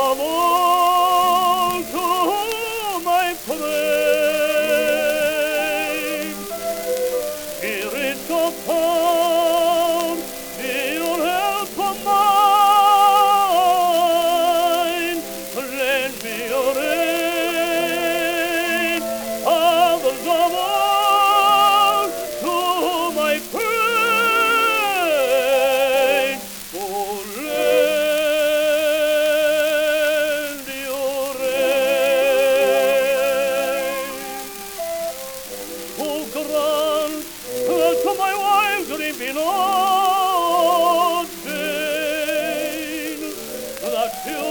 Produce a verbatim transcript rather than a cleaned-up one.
all to my plain. Spirits of town, be your help of mine. Lend me your aid, others of all to my pain. Oh, lend your aid. Oh, grant that to my wild dream be not vain, that you